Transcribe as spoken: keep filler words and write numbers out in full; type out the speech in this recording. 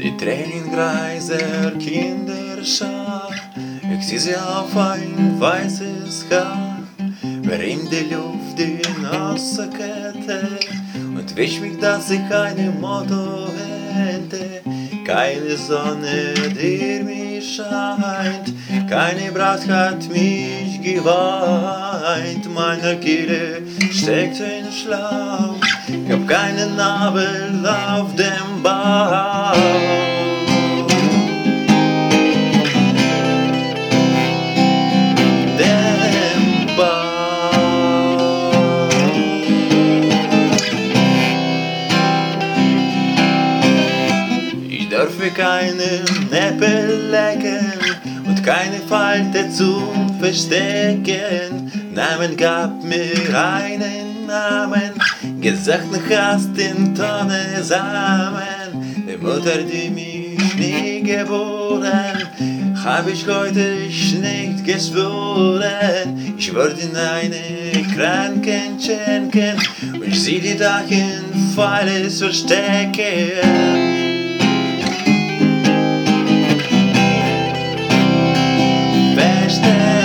Die tränengreiser Kinderschar, ich zieh sie auf ein weißes Haar, bereim die Luft die nasse Kette und wisch mich, dass ich keine Motto hätte. Keine Sonne, die mich scheint, keine Braut hat mich geweint. Meine Kehle steckt in Schlauch, ich hab keinen Nabel auf dem Bauch. Dem Bauch. Ich dürfe keine Näppel lecken und keine Falte zu verstecken. Namen gab mir einen Namen, gesagt noch hast in Tonne Samen. Die Mutter, die mich nie geboren, hab ich heute nicht geschworen. Ich würde in eine Kranken schenken und sie die Dachen falles verstecken. Verstecken.